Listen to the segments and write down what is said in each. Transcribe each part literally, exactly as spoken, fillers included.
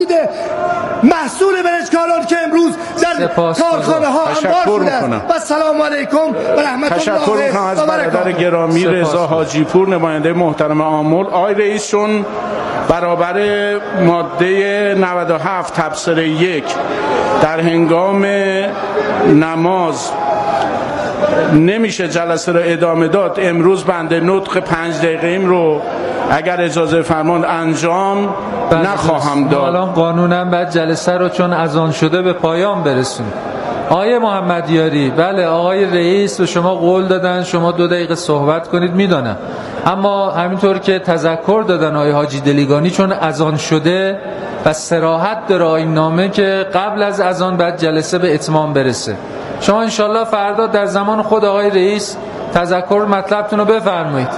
بوده، محصول برنجکالان که امروز در کارخانه ها انبار شده است. و السلام علیکم و رحمت الله. تشکر میکنم از برادر گرامی رضا حاجی پور، نماینده محترم آمل. آقای رئیس، چون برابر ماده نود و هفت تبصره یک در هنگام نماز نمیشه جلسه رو ادامه داد، امروز بنده نطق پنج دقیقه ایم رو اگر اجازه فرمان انجام نخواهم داد. الان قانونا بعد جلسه رو چون اذان شده به پایان برسونیم. آقای محمدیاری، بله آقای رئیس به شما قول دادن شما دو دقیقه صحبت کنید، میدانم، اما همینطور که تذکر دادن آقای حاجی دلیگانی چون اذان شده و صراحت داره آیین نامه که قبل از اذان بعد جلسه به اتمام برسه. شما انشالله فردا در زمان خود آقای رئیس تذکر مطلبتون رو بفرمایید.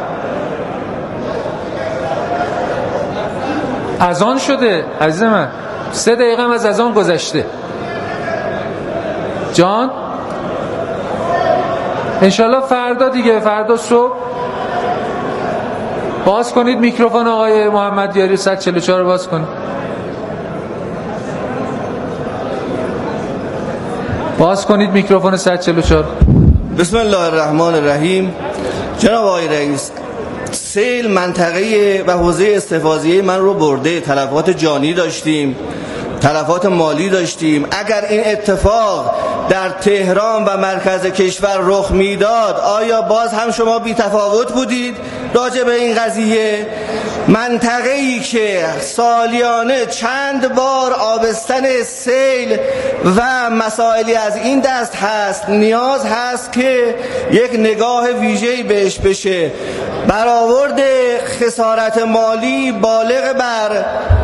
اذان شده عزیز من، سه دقیقه هم از اذان گذشته. جان انشالله فردا دیگه، فردا صبح باز کنید میکروفون آقای محمدیاری صد و چهل و چهار باز کنید. باز کنید میکروفون صد و چهل و چهار. بسم الله الرحمن الرحیم. جناب آقای رئیس، سیل منطقه و حوزه استفاضیه من رو برده، تلفات جانی داشتیم، تلفات مالی داشتیم. اگر این اتفاق در تهران و مرکز کشور رخ میداد آیا باز هم شما بی تفاوت بودید راجع به این قضیه؟ منطقه‌ای که سالیانه چند بار آبستن سیل و مسائلی از این دست هست، نیاز هست که یک نگاه ویژه‌ای بهش بشه. برآورد خسارت مالی بالغ بر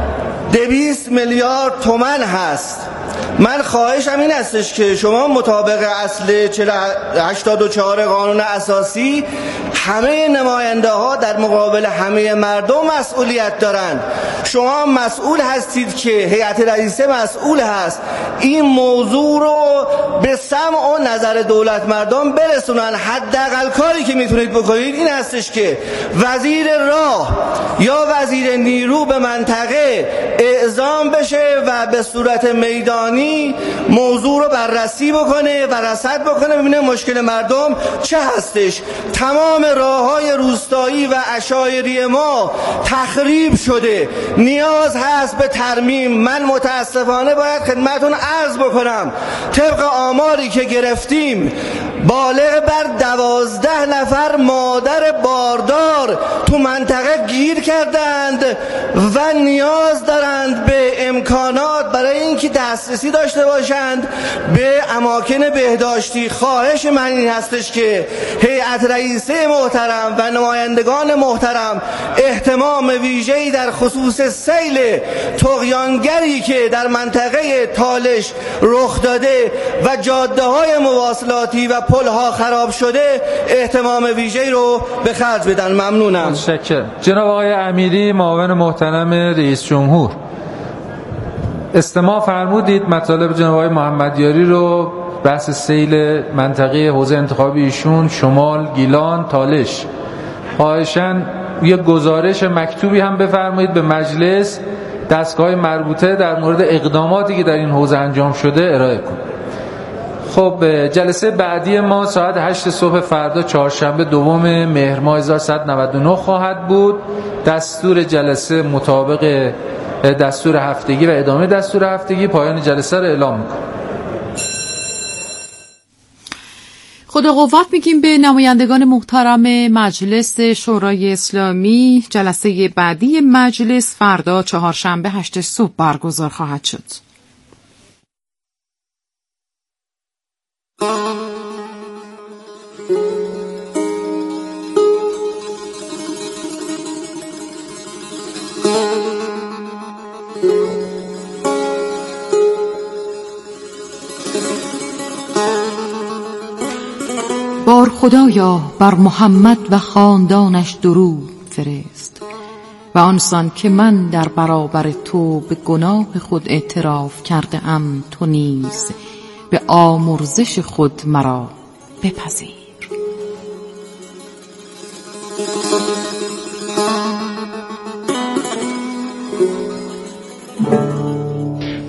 دویست میلیارد تومان هست. من خواهشم این استش که شما مطابق اصل هشتاد و چهار قانون اساسی همه نماینده ها در مقابل همه مردم مسئولیت دارند. شما مسئول هستید که هیئت رئیسه مسئول هست این موضوع رو به سمع و نظر دولت مردم برسونن. حداقل کاری که میتونید بکنید این هستش که وزیر راه یا وزیر نیرو به منطقه اعزام بشه و به صورت میدانی موضوع رو بررسی بکنه و رصد بکنه، ببینه مشکل مردم چه هستش. تمام راههای روستایی و عشایری ما تخریب شده، نیاز هست به ترمیم. من متاسفانه باید خدمتون عرض بکنم طبق آماری که گرفتیم بالغ بر دوازده نفر مادر باردار تو منطقه گیر کردند و نیاز دارند به امکانات برای اینکه دسترسی داشته باشند به اماکن بهداشتی. خواهش من این هستش که هیئت رئیسه محترم و نمایندگان محترم اهتمام ویژه‌ای در خصوص سیل طغیانگری که در منطقه تالش رخ داده و جاده‌های مواصلاتی و پل‌ها خراب شده اهتمام ویژه‌ای رو به خرج بدن. ممنونم. متشکرم. جناب آقای امیری، معاون محترم رئیس جمهور، استماع فرمودید مطالب جناب آقای محمدیاری رو، بحث سیل منطقه حوزه انتخابی ایشون شمال، گیلان، تالش. خواهشاً یه گزارش مکتوبی هم بفرمایید به مجلس، دستگاه مربوطه در مورد اقداماتی که در این حوزه انجام شده ارائه کنید. خب جلسه بعدی ما ساعت هشت صبح فردا چهارشنبه دوم مهر ماه هزار و سیصد و نود و نه خواهد بود. دستور جلسه مطابق دستور هفتگی و ادامه دستور هفتگی. پایان جلسه رو اعلام می‌کنم. خدا قوت میگیم به نمایندگان محترم مجلس شورای اسلامی. جلسه بعدی مجلس فردا چهارشنبه هشت صبح برگزار خواهد شد. بار خدایا بر محمد و خاندانش درود فرست و آنسان که من در برابر تو به گناه خود اعتراف کرده ام، تو نیز به آمرزش خود مرا بپذیر.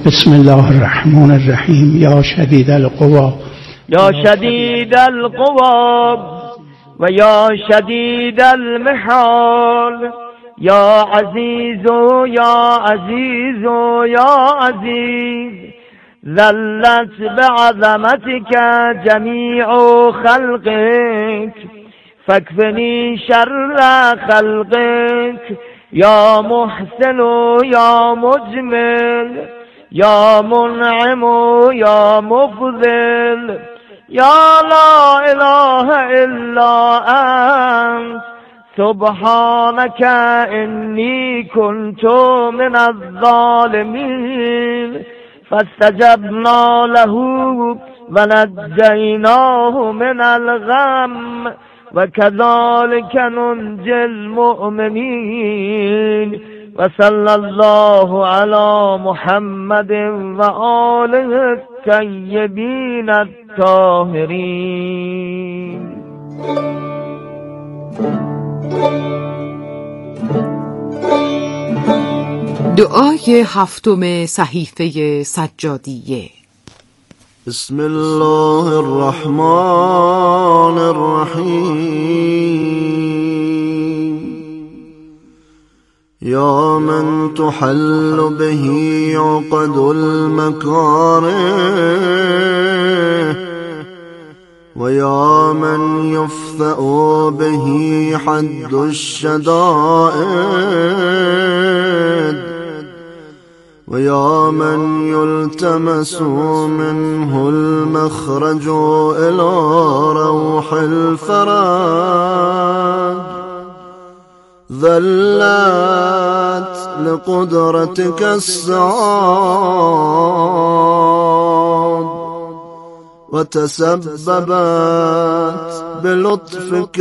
بسم الله الرحمن الرحیم. یا شدید القوا یا شدید القوا و یا شدید المحال، یا عزیز و یا عزیز و یا عزیز، ذلت بعظمتك جمیع خلقك فاکفنی شر خلقك، یا محسن و یا مجمل، یا منعم و یا مفضل، یا لا اله الا انت سبحانك انی كنت من الظالمین. فاستجبنا له ونجیناه من الغم وكذلك ننجي المؤمنين. وصلى الله على محمد وآله الطيبين الطاهرين. دعای هفتم صحیفه سجادیه. بسم الله الرحمن الرحیم. یا من تحل به عقد المکاره و یا من یفثأ به حد الشدائد و یا من یلتمس منه المخرج الى روح الفرج. ذلت لقدرتك السعاد وتسببت بلطفك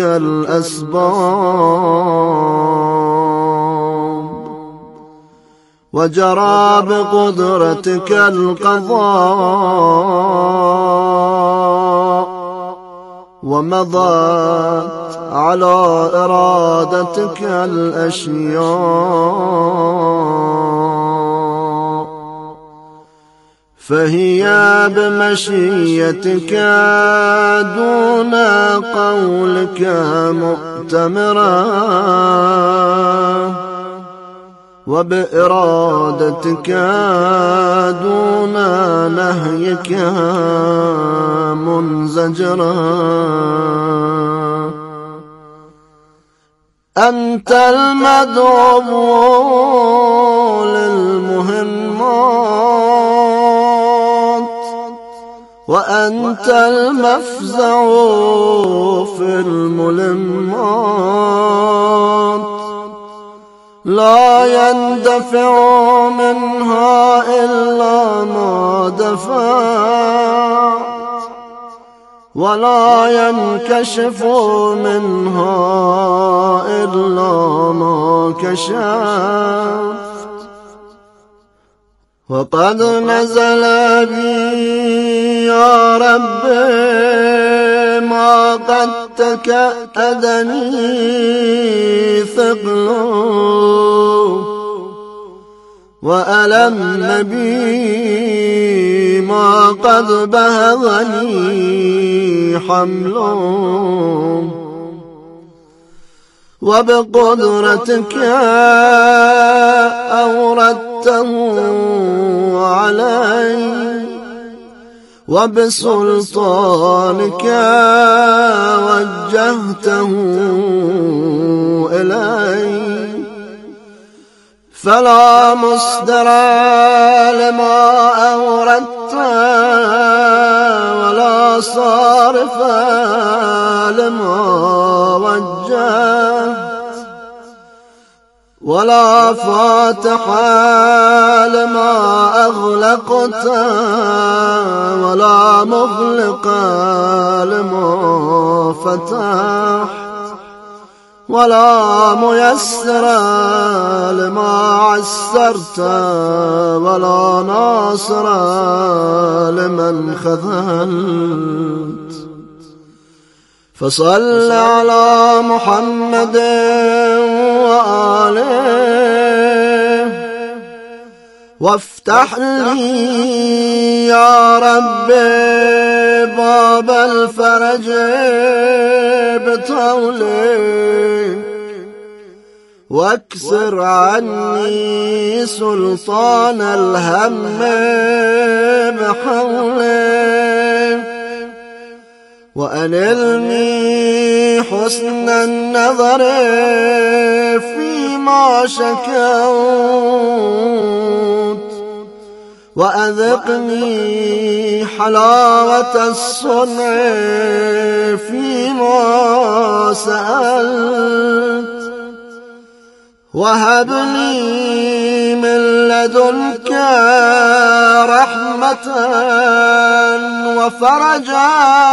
الأسباب وجرى بقدرتك القضاء ومضت على إرادتك الأشياء، فهي بمشيتك دون قولك مؤتمرة، وبإرادتك دون نهيك منزجرا. أنت المدعو للمهمات وأنت المفزع في الملمات، لا يندفع منها إلا ما دفعت ولا ينكشف منها إلا ما كشفت. وقد نزل بي يا رب ما قد تكأدني ثقل، وألم بي ما قد بهضني حمل، وبقدرتك أوردته علي وبسلطانك وجهته إلي، فلا مصدر لما أوردت ولا صارف لما وجهت ولا فاتح لما أغلقت ولا مغلق لما فتحت ولا ميسر لما عسرت ولا ناصر لمن خذلت. فصل على محمد وآله وافتح لي يا رب باب الفرج بطولك واكسر عني سلطان الهم بحولك وأنلني حسن النظر فيما شكوت وأذقني حلاوة الصنع فيما سألت وهب لي من لدنك رحمة وفرجا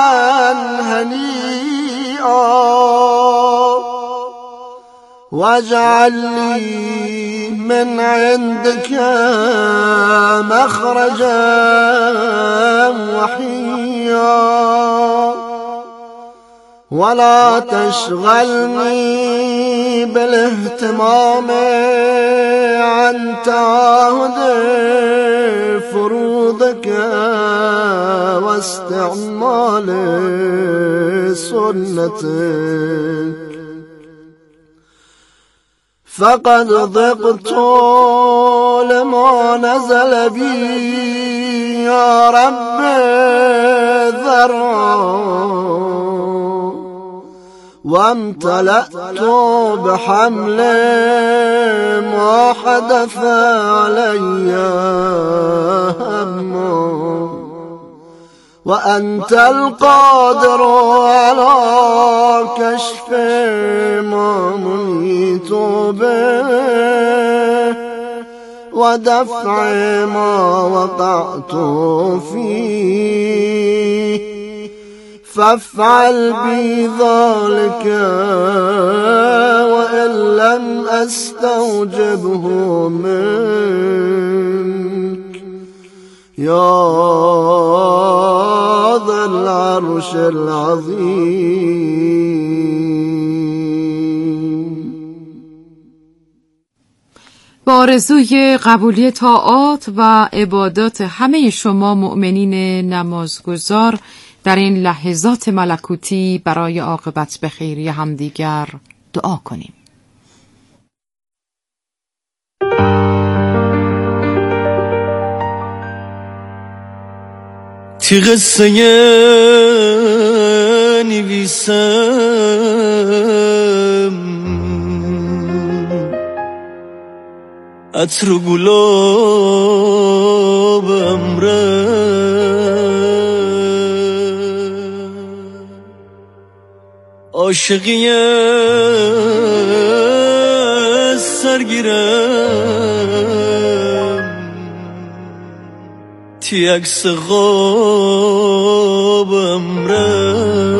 هنيئا واجعل لي من عندك مخرجا وحيا ولا تشغلني بالاهتمام عن تعاهد فروضك واستعمال سنتك فقد ضقت لما نزل بي يا رب ذرعا وامتلأت بحمل ما حدث علي هم وأنت القادر على كشف ما منيت به ودفع ما وقعت فيه فافعل بي ذلك وإن لم أستوجبه منك يا ذا العرش العظيم. با آرزوی قبولی طاعات و عبادات همه شما مؤمنین نمازگزار در این لحظات ملکوتی برای عاقبت بخیری همدیگر دعا کنیم. تی قصه نویسم عطر و گلابم را عاشقی سرگیرم تی عکس خوابم را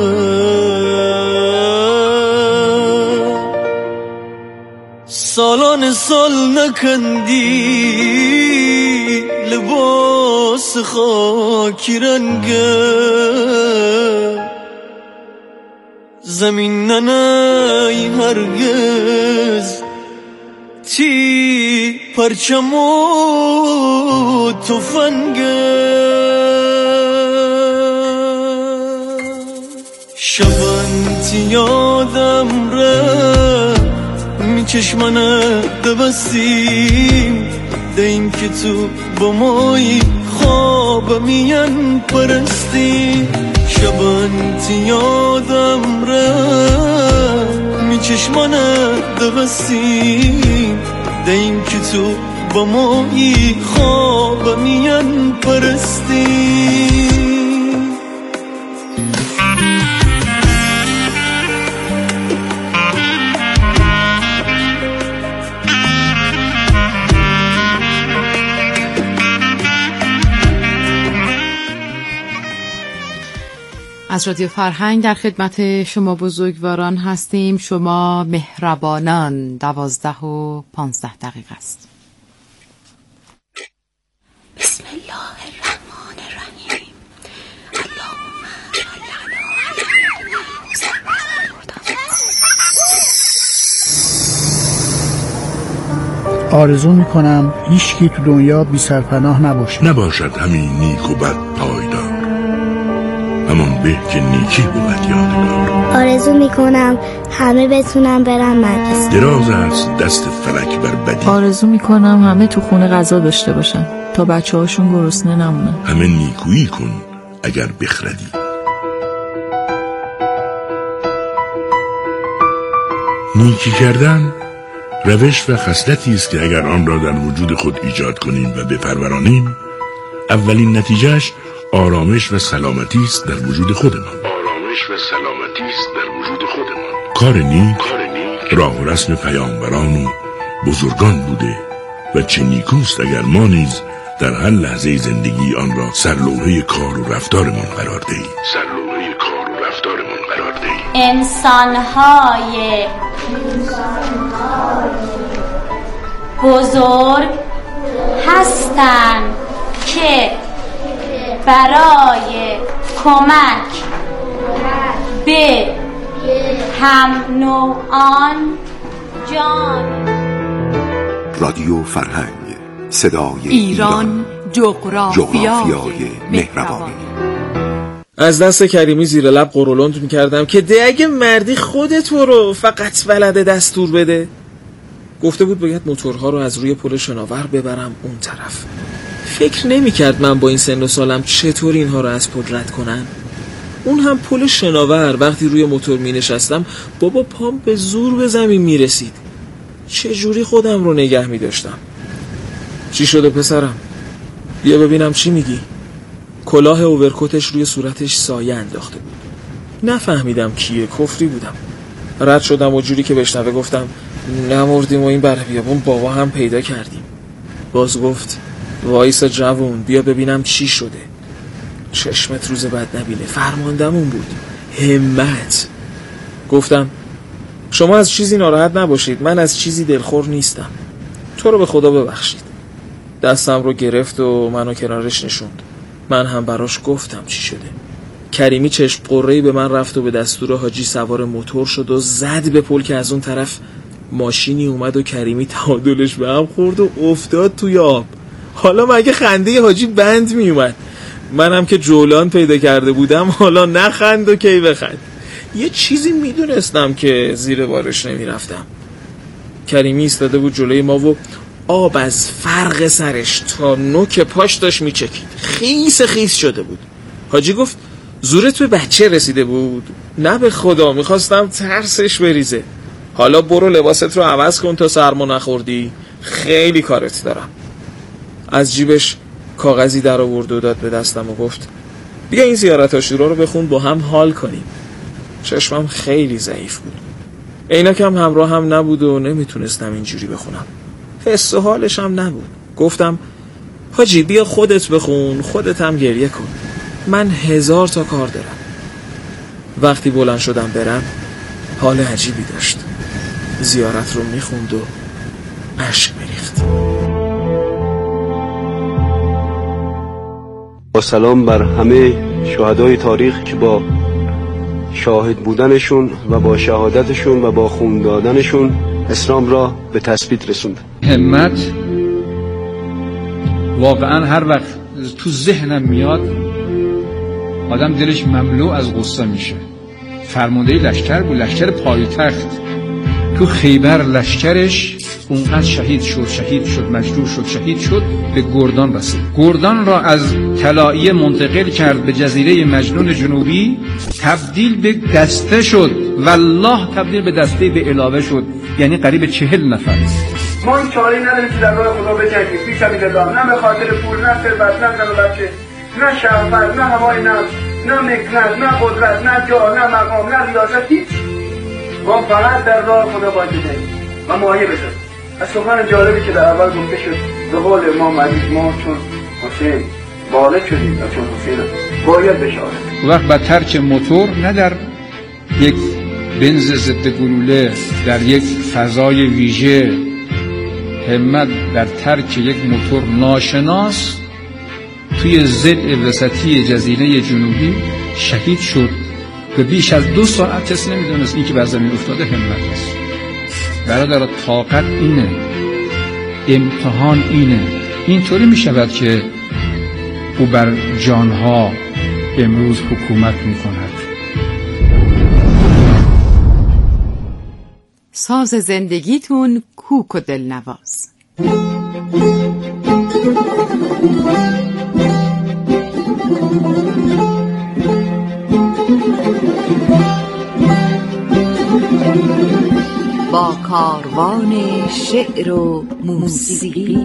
سالان سال نکندی لباس خاکی رنگم زمین ننای هرگز تی پرچم و تفنگم شبان تی یادم را می چشمانه دبستیم ده این که تو با مایی خواب میان پرستی شبان تی یادم را می چشمانه دبستیم ده این که تو با مایی خواب میان پرستی از رادیو فرهنگ در خدمت شما بزرگواران هستیم. شما مهربانان. دوازده و پانزده دقیقه است. بسم الله الرحمن الرحیم. اللهم صل علی محمد. آرزو میکنم هیچکی تو دنیا بی سرپناه نباشه. نباشد همین نیک و بد پایدار، همان به که نیکی بود یادگار. آرزو میکنم همه بتونم برم مدرسه. دراز است دست فلک بر بدی. آرزو میکنم همه تو خونه غذا داشته باشن تا بچه هاشون گرسنه نمونن. همه نیکویی کن اگر بخردی. نیکی کردن روش و خصلتی است که اگر آن را در وجود خود ایجاد کنیم و بپرورانیم، اولین نتیجهش آرامش و سلامتی است در وجود خودمان. آرامش و سلامتی است در وجود خودمان. کار نیک راه و رسم پیامبران و بزرگان بوده و چه نیکوست اگر ما نیز در هر لحظه زندگی آن را سرلوحه کار و رفتارمان قرار دهیم. سرلوحه کار و رفتارمان قرار دهیم. انسان‌های بزرگ هستند که برای کمک به هم نوعان جان. رادیو فرهنگ، صدای ایران، جغرافیای مهربانی. از دست کریمی زیر لب قرولند میکردم که ده اگه مردی خودت رو فقط بلده دستور بده. گفته بود باید موتورها رو از روی پل شناور ببرم اون طرف. فکر نمیکرد من با این سن و سالم چطور اینها رو از پل رد کنم. اون هم پل شناور. وقتی روی موتور می نشستم بابا پام به زور به زمین می رسید. چجوری خودم رو نگه می داشتم؟ چی شده پسرم؟ بیا ببینم چی میگی؟ کلاه اوورکوتش روی صورتش سایه انداخته بود. نفهمیدم کیه، کفری بودم. رد شدم و جوری که بشنوه گفتم نمردیم و این بره بیابون بابا هم پیدا کردیم. باز گفت وایسا جوون بیا ببینم چی شده. چشمت روز بد نبینه، فرماندمون بود. همت. گفتم شما از چیزی ناراحت نباشید، من از چیزی دلخور نیستم. تو رو به خدا ببخشید. دستم رو گرفت و منو کنارش نشوند. من هم براش گفتم چی شده. کریمی چشم قره‌ای به من رفت و به دستور حاجی سوار موتور شد و زد به پل که از اون طرف ماشینی اومد و کریمی تعادلش به هم خورد و افتاد توی آب. حالا مگه خنده حاجی بند می اومد؟ منم که جولان پیدا کرده بودم حالا نخند و کی بخند. یه چیزی میدونستم که زیر بارش نمی رفتم. کریمی ایستاده بود جلوی ما و آب از فرق سرش تا نوک پاش داشت میچکید. خیس خیس شده بود. حاجی گفت زورت به بچه رسیده بود؟ نه به خدا، میخواستم ترسش بریزه. حالا برو لباست رو عوض کن تا سرما نخوردی، خیلی کارت دارم. از جیبش کاغذی در آورد و داد به دستم و گفت بیا این زیارت عاشورا رو بخون با هم حال کنیم. چشمم خیلی ضعیف بود. عینکم همراه هم نبود و نمیتونستم اینجوری بخونم. حس و حالش هم نبود. گفتم حاجی بیا خودت بخون، خودت هم گریه کن. من هزار تا کار دارم. وقتی بلند شدم برم حال عجیبی داشت. زیارت رو میخوند و اشک میریخت. با سلام بر همه شهدای تاریخ که با شاهد بودنشون و با شهادتشون و با خون دادنشون اسلام را به تثبیت رسوند. همت واقعا هر وقت تو ذهنم میاد آدم دلش مملو از غصه میشه. فرمانده لشکر بود، لشکر پایتخت. تو خیبر لشکرش اونقدر شهید شد شهید شد مجروح شد شهید شد به گردان رسید. گردان را از طلائیه منتقل کرد به جزیره مجنون جنوبی، تبدیل به دسته شد. والله تبدیل به دسته به علاوه شد، یعنی قریب چهل نفر. ما این چاره نداریم که در راه خدا بجنگیم فی سبیل الله، نه به خاطر پول، نه ثروت، نه زن و بچه، نه شهوت، نه هوای نفس، نه مکنت، نه قدرت، نه جاه، نه مقام، نه ریاست. هیچ. ما فقط در راه خدا باید بجنگیم و مایه بزنیم. از سخن جالبی که در اول گفته شد به قول امام علی ما چون حسین بالغ شدیم و چون حسین باید بشارت. وقت با ترک موتور، نه در یک بنز ضد گلوله، در یک فضای ویژه، همت در ترک یک موتور ناشناس توی ضلع وسطی جزیره جنوبی شهید شد و بیش از دو ساعت کسی نمیدونست این که بر زمین افتاده همت است. برادر طاقت اینه. امتحان اینه. اینطوری می شود که او بر جانها امروز حکومت می کند. ساز زندگیتون کوک و دلنواز. با کاروان شعر و موسیقی.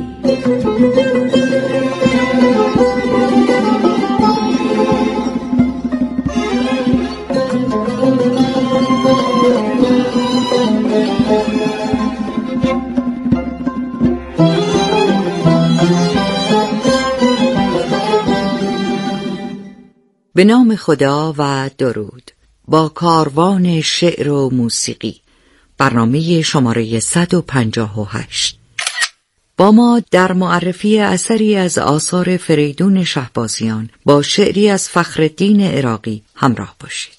به نام خدا و درود. با کاروان شعر و موسیقی، برنامه شماره صد و پنجاه و هشت. با ما در معرفی اثری از آثار فریدون شهبازیان با شعری از فخرالدین عراقی همراه باشید.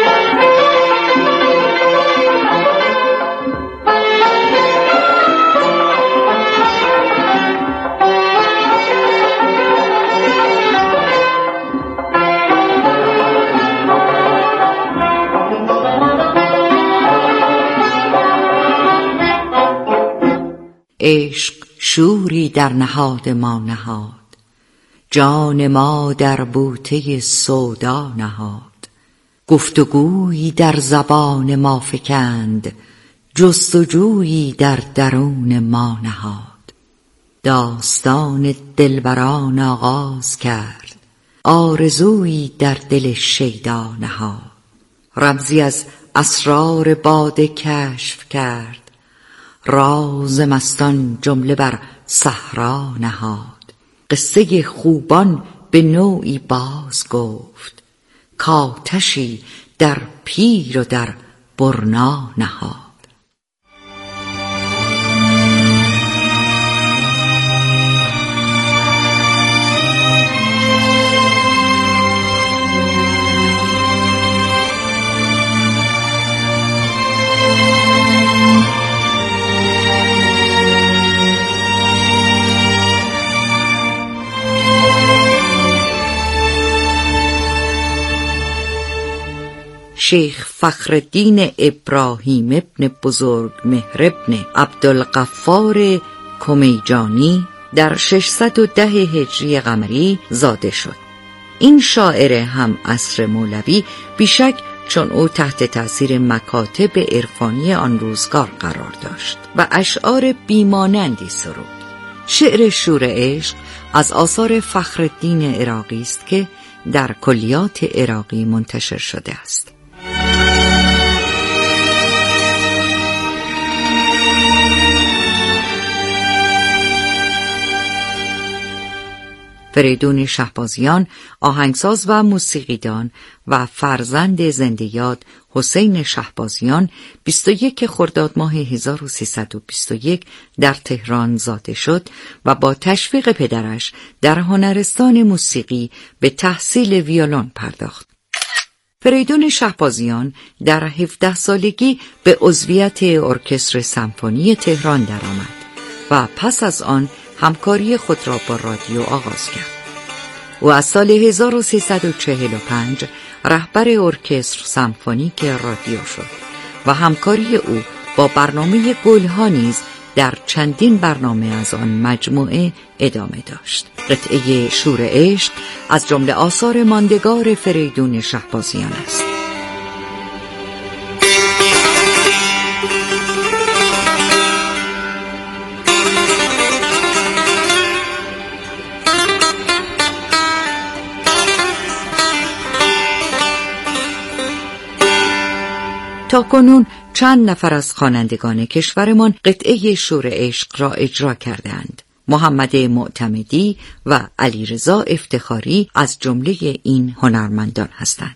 عشق شوری در نهاد ما نهاد، جان ما در بوته سودا نهاد. گفتگویی در زبان ما فکند، جستجویی در درون ما نهاد. داستان دلبران آغاز کرد، آرزویی در دل شیدا نهاد. رمزی از اسرار باده کشف کرد، راز مستان جمله بر صحرا نهاد. قصه خوبان به نوعی باز گفت، کآتشی در پیر و در برنا نهاد. شیخ فخرالدین ابراهیم ابن بزرگ مهر ابن عبدالغفار کمیجانی در ششصد و ده هجری قمری زاده شد. این شاعر هم عصر مولوی بیشک چون او تحت تأثیر مکاتب عرفانی آن روزگار قرار داشت و اشعار بیمانندی سرود. شعر شور عشق از آثار فخرالدین عراقی است که در کلیات عراقی منتشر شده است. فریدون شهبازیان آهنگساز و موسیقیدان و فرزند زنده یاد حسین شهبازیان بیست و یک خرداد ماه هزار و سیصد و بیست و یک در تهران زاده شد و با تشویق پدرش در هنرستان موسیقی به تحصیل ویولن پرداخت. فریدون شهبازیان در هفده سالگی به عضویت ارکستر سمفونی تهران درآمد و پس از آن همکاری خود را با رادیو آغاز کرد. او از سال هزار و سیصد و چهل و پنج رهبر ارکستر سمفونیک رادیو شد و همکاری او با برنامه گلها نیز در چندین برنامه از آن مجموعه ادامه داشت. قطعه شور عشق از جمله آثار ماندگار فریدون شهبازیان است. تا کنون چند نفر از خوانندگان کشورمان قطعه شور عشق را اجرا کردند. محمد معتمدی و علیرضا افتخاری از جمله این هنرمندان هستند.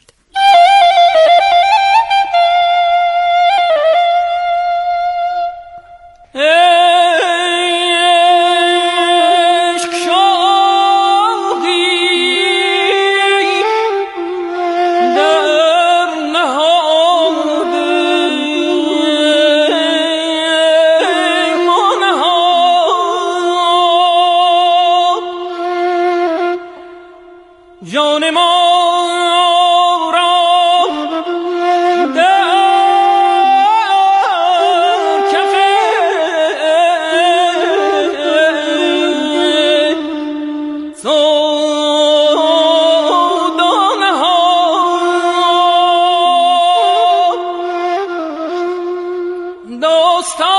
Oh جان ما را در کف سودانه ها داستان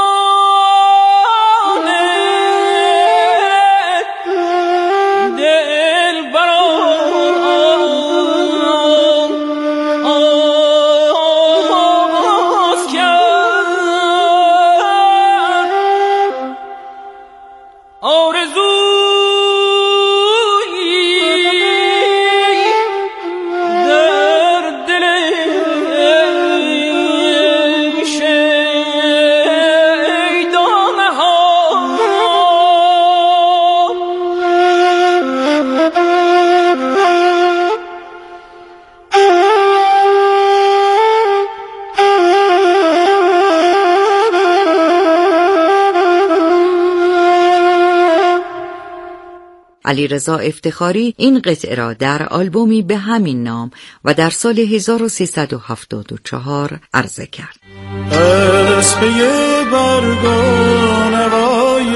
علیرضا افتخاری این قطعه را در آلبومی به همین نام و در سال هزار و سیصد و هفتاد و چهار عرضه کرد. از پی برگ و نوای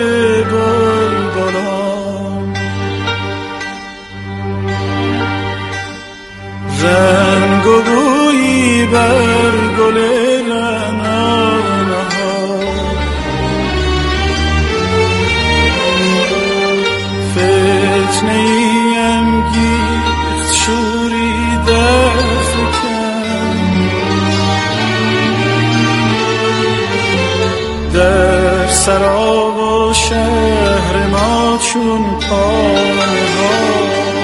بلبلان رنگ و بویی بر گل لعنان ها فتنه‌ایم گیخت شوری در فکن در سرا و شهر ما چون پانه ها.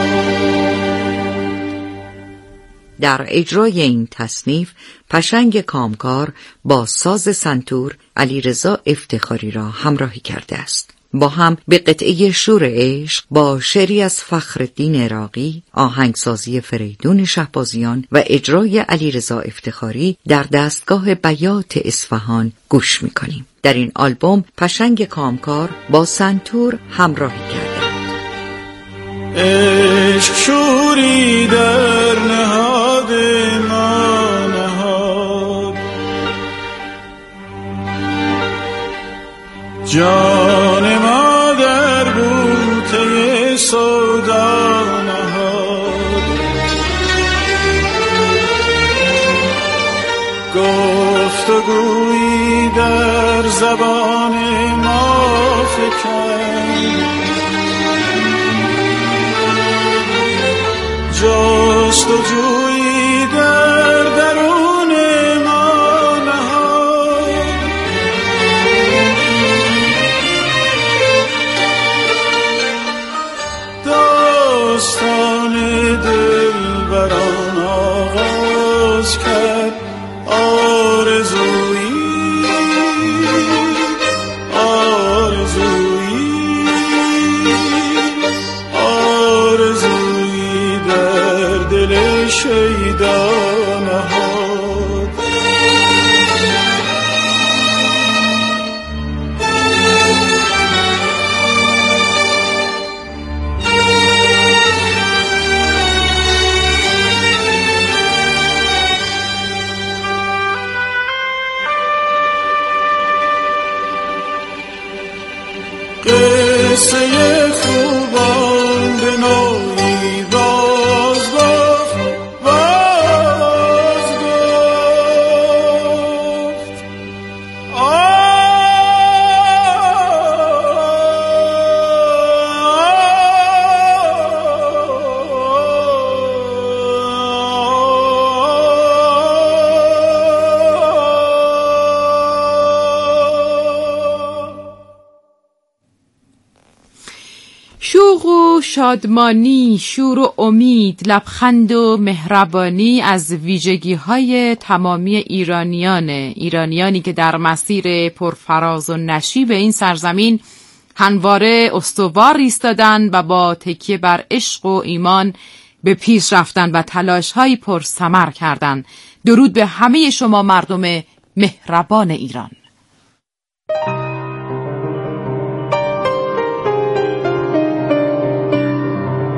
در اجرای این تصنیف پشنگ کامکار با ساز سنتور علیرضا افتخاری را همراهی کرده است. با هم به قطعه شور عشق با شعری از فخرالدین عراقی، آهنگسازی فریدون شهبازیان و اجرای علیرضا افتخاری در دستگاه بیات اصفهان گوش می‌کنیم. در این آلبوم پشنگ کامکار با سنتور همراهی کرده. عشق شوری در نهاد ما نهاد جان ما در بوته سودا نهاد گفتگویی در زبان ما فکند جستجویی در درون ما نهاد داستان دلبران آغاز کرد آرزویی آرزویی آرزویی در دل شیدا نهاد قصه خوبان به نوعی باز گفت باز گفت شوق و شادمانی، شور و امید، لبخند و مهربانی از ویژگی‌های تمامی ایرانیان ایرانیانی که در مسیر پرفراز و نشیب این سرزمین همواره استوار ایستادند و با تکیه بر عشق و ایمان به پیش رفتن و تلاش‌های پرثمر کردند. درود به همه شما مردم مهربان ایران.